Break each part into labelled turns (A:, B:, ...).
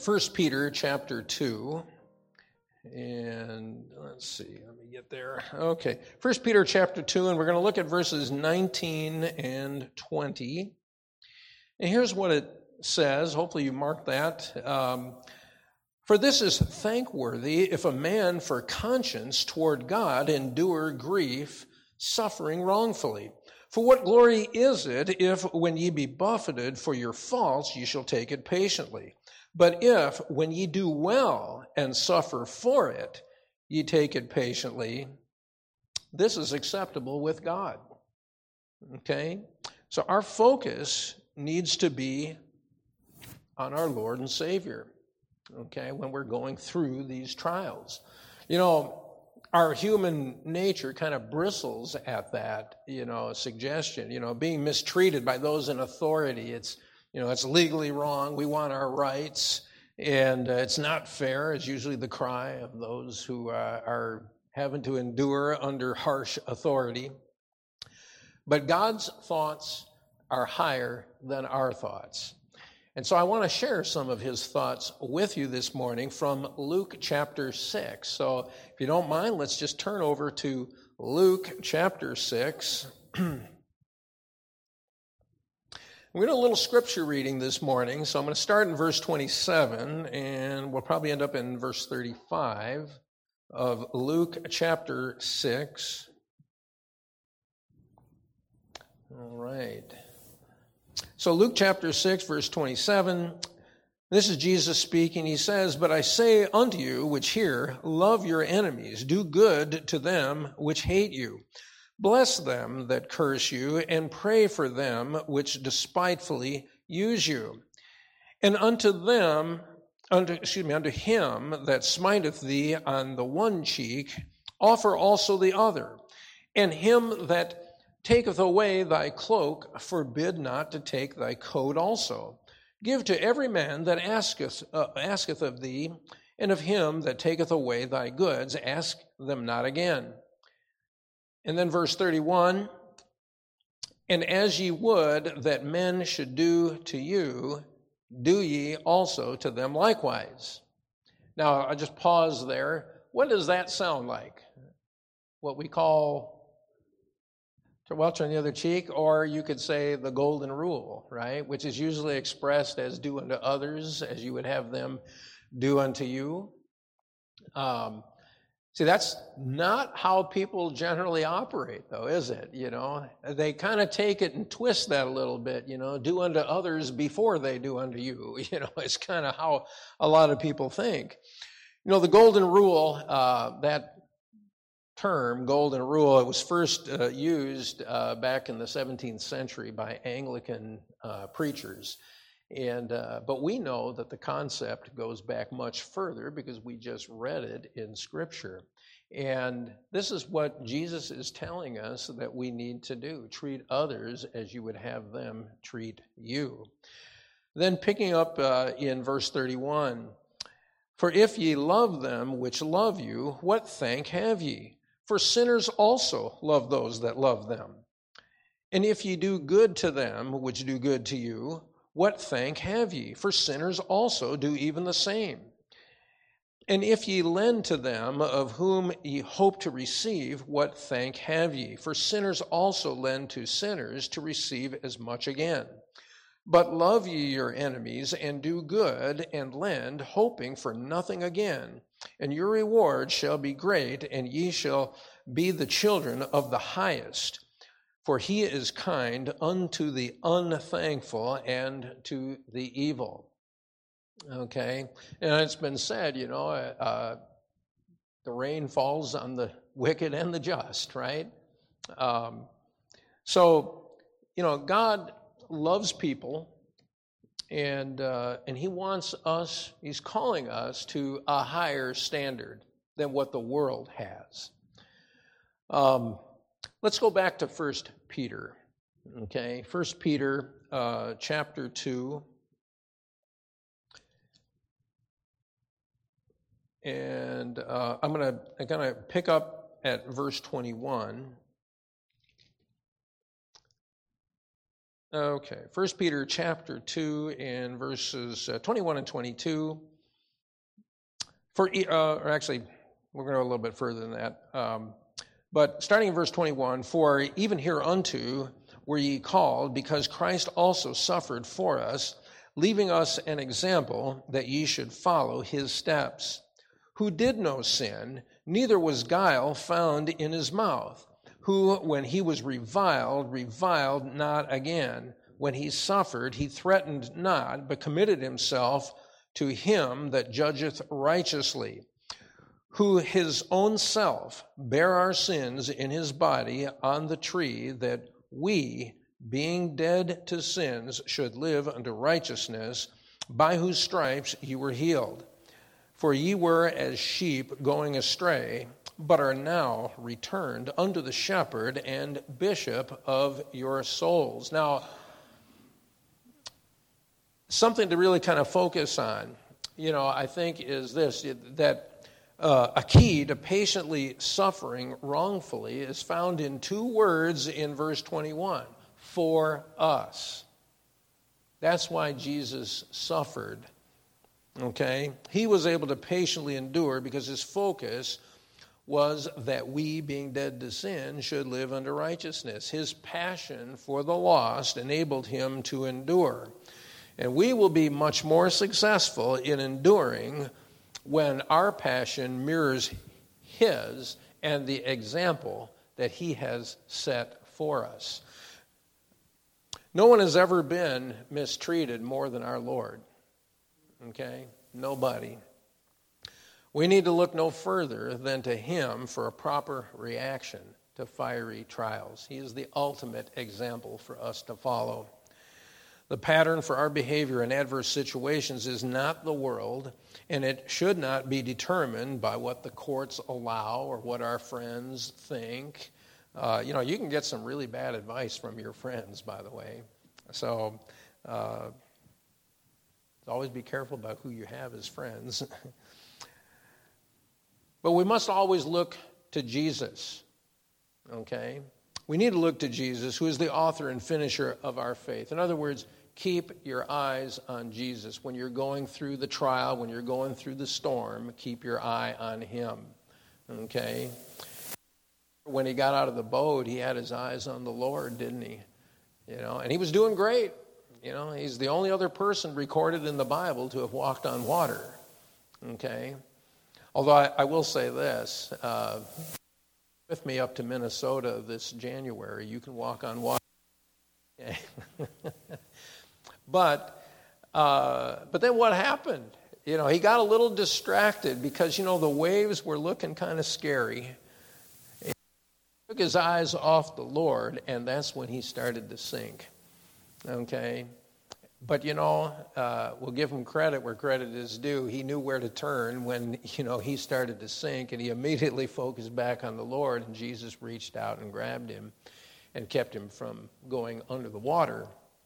A: 1 Peter chapter 2, and let's see, let me get there. Okay, 1 Peter chapter 2, and we're going to look at verses 19 and 20. And here's what it says. Hopefully you marked that. For this is thankworthy if a man for conscience toward God endure grief, suffering wrongfully. For what glory is it if, when ye be buffeted for your faults, ye shall take it patiently? But if, when ye do well and suffer for it, ye take it patiently, this is acceptable with God. Okay? So our focus needs to be on our Lord and Savior, okay, when we're going through these trials. You know, our human nature kind of bristles at that, suggestion, being mistreated by those in authority. It's legally wrong. We want our rights, and it's not fair is usually the cry of those who are having to endure under harsh authority. But God's thoughts are higher than our thoughts. And so I want to share some of his thoughts with you this morning from Luke chapter 6. So if you don't mind, let's just turn over to Luke chapter 6. We're going to do a little scripture reading this morning. So I'm going to start in verse 27, and we'll probably end up in verse 35 of Luke chapter 6. All right. So Luke chapter 6, verse 27, this is Jesus speaking. He says, But I say unto you which hear, love your enemies, do good to them which hate you. Bless them that curse you, and pray for them which despitefully use you. And unto him that smiteth thee on the one cheek, offer also the other. And him that taketh away thy cloak, forbid not to take thy coat also. Give to every man that asketh of thee, and of him that taketh away thy goods, ask them not again. And then verse 31, And as ye would that men should do to you, do ye also to them likewise. Now, I just pause there. What does that sound like? What we call to welch on the other cheek, or you could say the golden rule, right? Which is usually expressed as do unto others as you would have them do unto you. See, that's not how people generally operate, though, is it? They kind of take it and twist that a little bit, do unto others before they do unto you. It's kind of how a lot of people think. The golden rule, that term, golden rule, it was first used back in the 17th century by Anglican preachers. But we know that the concept goes back much further because we just read it in Scripture. And this is what Jesus is telling us that we need to do. Treat others as you would have them treat you. Then picking up in verse 31, For if ye love them which love you, what thank have ye? For sinners also love those that love them. And if ye do good to them which do good to you, what thank have ye? For sinners also do even the same. And if ye lend to them of whom ye hope to receive, what thank have ye? For sinners also lend to sinners to receive as much again. But love ye your enemies, and do good, and lend, hoping for nothing again. And your reward shall be great, and ye shall be the children of the highest. For he is kind unto the unthankful and to the evil. Okay? And it's been said, the rain falls on the wicked and the just, right? So, God loves people, and he wants us, he's calling us to a higher standard than what the world has. Let's go back to 1 Peter, okay? 1 Peter chapter 2. And I'm gonna pick up at verse 21. Okay, 1 Peter chapter 2 and verses 21 and 22. Or actually, we're going to go a little bit further than that. But starting in verse 21, for even hereunto were ye called, because Christ also suffered for us, leaving us an example that ye should follow his steps, who did no sin, neither was guile found in his mouth, who, when he was reviled not again. When he suffered, he threatened not, but committed himself to him that judgeth righteously, who his own self bare our sins in his body on the tree, that we, being dead to sins, should live unto righteousness, by whose stripes ye were healed. For ye were as sheep going astray, but are now returned unto the shepherd and bishop of your souls. Now, something to really kind of focus on, I think is this, that a key to patiently suffering wrongfully is found in two words in verse 21, for us. That's why Jesus suffered, okay? He was able to patiently endure because his focus was that we, being dead to sin, should live unto righteousness. His passion for the lost enabled him to endure. And we will be much more successful in enduring when our passion mirrors his and the example that he has set for us. No one has ever been mistreated more than our Lord. Okay? Nobody. We need to look no further than to him for a proper reaction to fiery trials. He is the ultimate example for us to follow. The pattern for our behavior in adverse situations is not the world, and it should not be determined by what the courts allow or what our friends think. You can get some really bad advice from your friends, by the way. So always be careful about who you have as friends. But we must always look to Jesus, okay? We need to look to Jesus, who is the author and finisher of our faith. In other words, keep your eyes on Jesus. When you're going through the trial, when you're going through the storm, keep your eye on him, okay? When he got out of the boat, he had his eyes on the Lord, didn't he? And he was doing great. He's the only other person recorded in the Bible to have walked on water, okay? Although I will say this, with me up to Minnesota this January, you can walk on water. Okay. But then what happened? He got a little distracted because, the waves were looking kind of scary. He took his eyes off the Lord, and that's when he started to sink. Okay? But, we'll give him credit where credit is due. He knew where to turn when, he started to sink, and he immediately focused back on the Lord, and Jesus reached out and grabbed him and kept him from going under the water.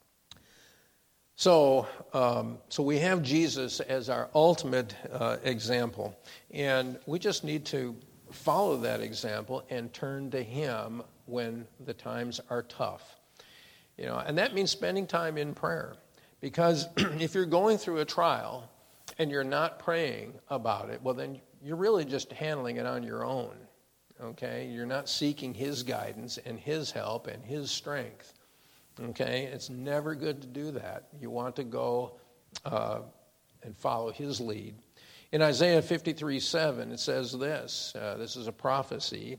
A: So we have Jesus as our ultimate example, and we just need to follow that example and turn to him when the times are tough. And that means spending time in prayer. Because if you're going through a trial and you're not praying about it, well, then you're really just handling it on your own, okay? You're not seeking his guidance and his help and his strength, okay? It's never good to do that. You want to go and follow his lead. In Isaiah 53:7, it says this. This is a prophecy.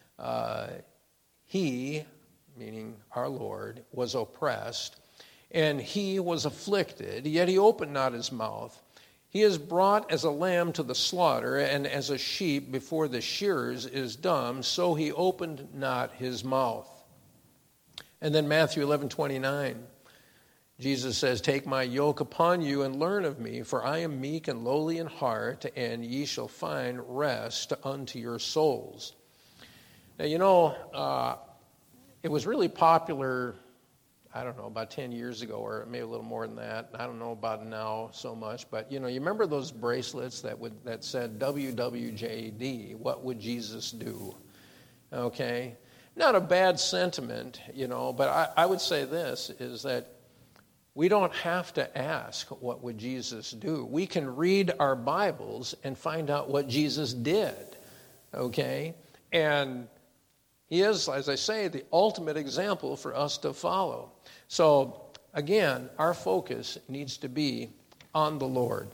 A: He, meaning our Lord, was oppressed, and he was afflicted, yet he opened not his mouth. He is brought as a lamb to the slaughter, and as a sheep before the shearers is dumb, so he opened not his mouth. And then Matthew 11:29, Jesus says, take my yoke upon you and learn of me, for I am meek and lowly in heart, and ye shall find rest unto your souls. Now, it was really popular, I don't know, about 10 years ago, or maybe a little more than that. I don't know about now so much, but you remember those bracelets that said WWJD, what would Jesus do? Okay? Not a bad sentiment, but I would say this, is that We don't have to ask, what would Jesus do? We can read our Bibles and find out what Jesus did, okay? And he is, as I say, the ultimate example for us to follow. So, again, our focus needs to be on the Lord.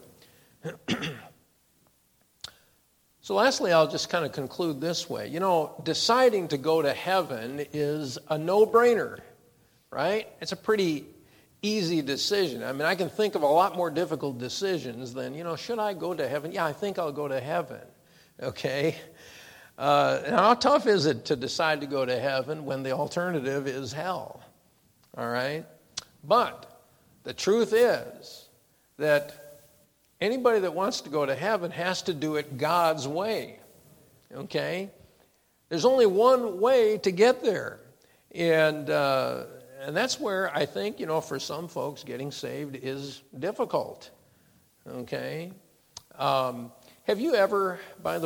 A: So lastly, I'll just kind of conclude this way. You know, deciding to go to heaven is a no-brainer, right? It's a pretty easy decision. I mean, I can think of a lot more difficult decisions than, should I go to heaven? Yeah, I think I'll go to heaven, okay? And how tough is it to decide to go to heaven when the alternative is hell, all right? But the truth is that anybody that wants to go to heaven has to do it God's way, okay? There's only one way to get there. And that's where I think, for some folks, getting saved is difficult, okay? Have you ever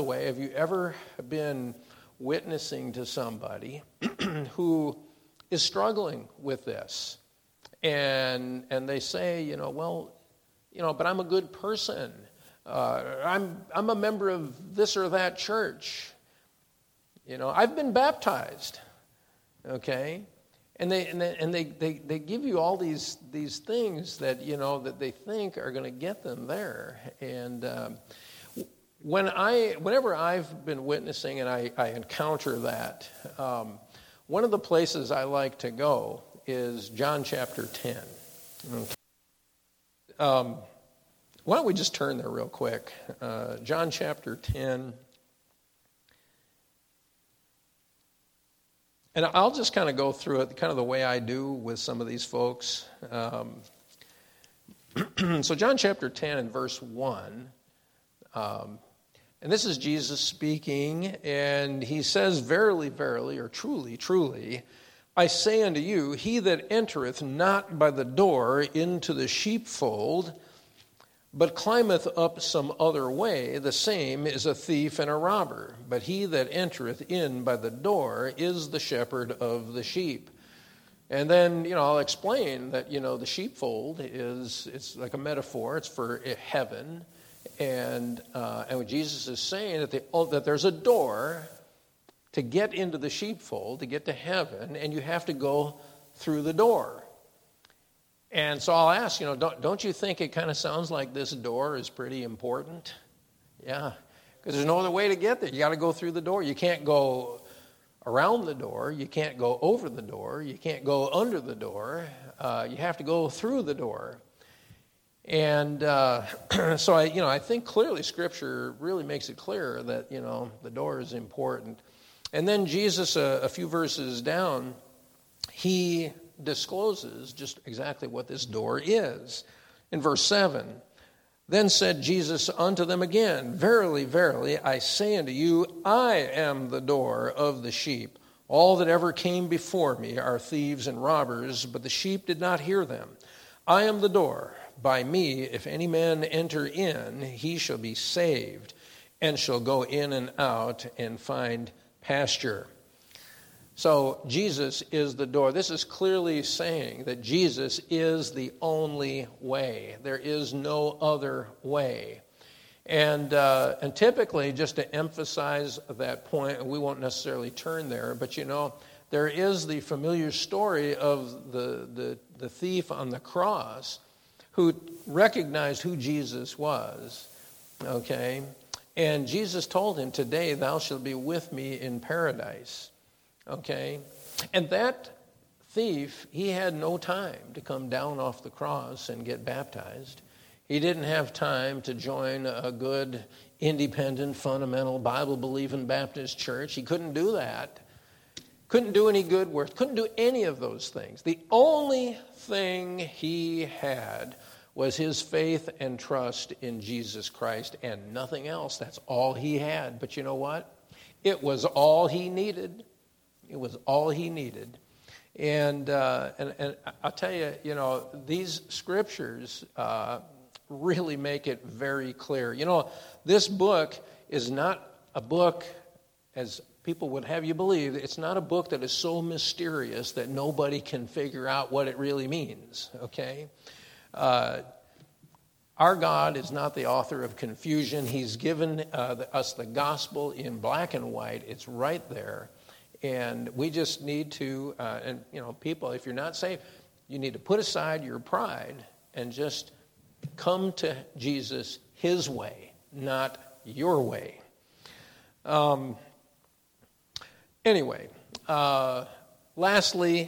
A: been witnessing to somebody who is struggling with this? And they say, but I'm a good person. I'm a member of this or that church. I've been baptized, okay? And they give you all these things that that they think are going to get them there. And whenever I've been witnessing and I encounter that, one of the places I like to go is John chapter 10. Okay. Why don't we just turn there real quick? John chapter 10. And I'll just kind of go through it kind of the way I do with some of these folks. So John chapter 10 and verse 1. And this is Jesus speaking, and he says, "Verily, verily," or "Truly, truly, I say unto you, he that entereth not by the door into the sheepfold, but climbeth up some other way, the same is a thief and a robber. But he that entereth in by the door is the shepherd of the sheep." And then, I'll explain that, the sheepfold it's like a metaphor. It's for heaven. And what Jesus is saying that there's a door to get into the sheepfold, to get to heaven, and you have to go through the door. And so I'll ask, don't you think it kind of sounds like this door is pretty important? Yeah, because there's no other way to get there. You got to go through the door. You can't go around the door. You can't go over the door. You can't go under the door. You have to go through the door. And so I think clearly Scripture really makes it clear that, the door is important. And then Jesus, a few verses down, he discloses just exactly what this door is. In verse 7, "Then said Jesus unto them again, Verily, verily, I say unto you, I am the door of the sheep. All that ever came before me are thieves and robbers, but the sheep did not hear them. I am the door. By me, if any man enter in, he shall be saved, and shall go in and out and find pasture." So Jesus is the door. This is clearly saying that Jesus is the only way. There is no other way. And typically, just to emphasize that point, and we won't necessarily turn there, but there is the familiar story of the thief on the cross who recognized who Jesus was, okay? And Jesus told him, "Today thou shalt be with me in paradise." Okay? And that thief, he had no time to come down off the cross and get baptized. He didn't have time to join a good, independent, fundamental, Bible-believing Baptist church. He couldn't do that. Couldn't do any good work. Couldn't do any of those things. The only thing he had was his faith and trust in Jesus Christ and nothing else. That's all he had. But you know what? It was all he needed. It was all he needed. And I'll tell you, these scriptures really make it very clear. This book is not a book as people would have you believe it's not a book that is so mysterious that nobody can figure out what it really means, okay? Our God is not the author of confusion. He's given us the gospel in black and white. It's right there. And we just need to, people, if you're not saved, you need to put aside your pride and just come to Jesus his way, not your way. Lastly,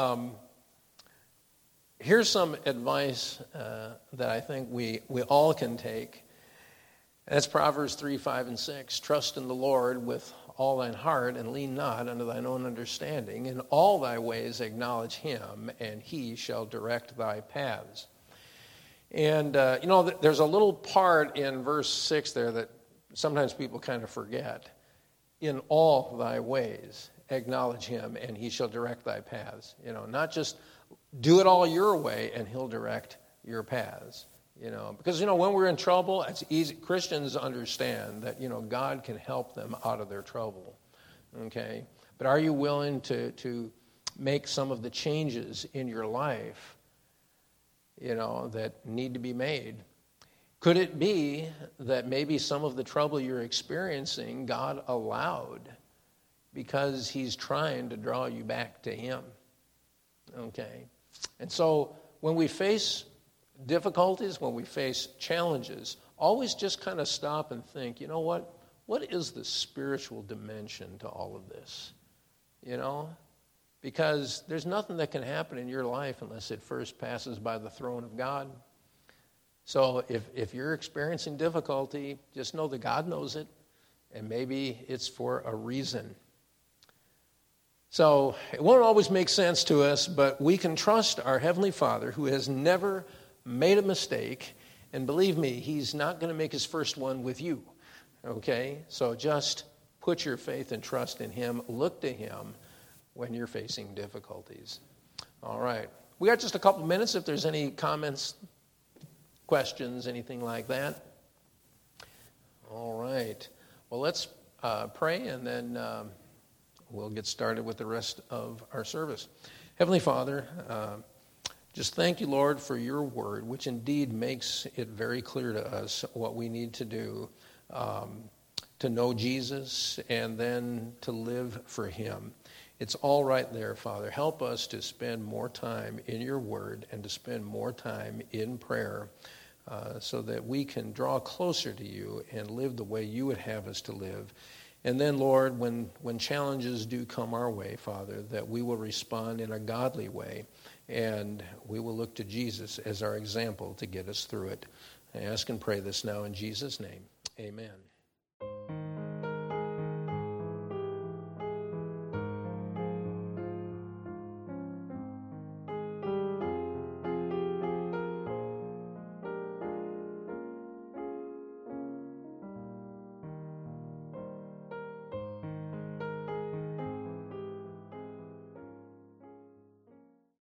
A: here's some advice that I think we all can take. That's Proverbs 3, 5, and 6. Trust in the Lord with all thine heart, and lean not unto thine own understanding. In all thy ways acknowledge him, and he shall direct thy paths. And, there's a little part in verse 6 there that sometimes people kind of forget. In all thy ways acknowledge him, and he shall direct thy paths. Not just do it all your way, and he'll direct your paths. Because, when we're in trouble, it's easy. Christians understand that, God can help them out of their trouble, okay? But are you willing to make some of the changes in your life, that need to be made? Could it be that maybe some of the trouble you're experiencing, God allowed because he's trying to draw you back to him, okay? And so when we face difficulties, when we face challenges, always just kind of stop and think, what is the spiritual dimension to all of this? Because there's nothing that can happen in your life unless it first passes by the throne of God. So if you're experiencing difficulty, just know that God knows it, and maybe it's for a reason. So it won't always make sense to us, but we can trust our Heavenly Father who has never made a mistake, and believe me, he's not going to make his first one with you, okay? So just put your faith and trust in him. Look to him when you're facing difficulties. All right. We got just a couple minutes if there's any comments, questions, anything like that. All right. Well, let's pray, and then we'll get started with the rest of our service. Heavenly Father, just thank you, Lord, for your word, which indeed makes it very clear to us what we need to do to know Jesus and then to live for him. It's all right there, Father. Help us to spend more time in your word and to spend more time in prayer so that we can draw closer to you and live the way you would have us to live. And then, Lord, when challenges do come our way, Father, that we will respond in a godly way, and we will look to Jesus as our example to get us through it. I ask and pray this now in Jesus' name. Amen.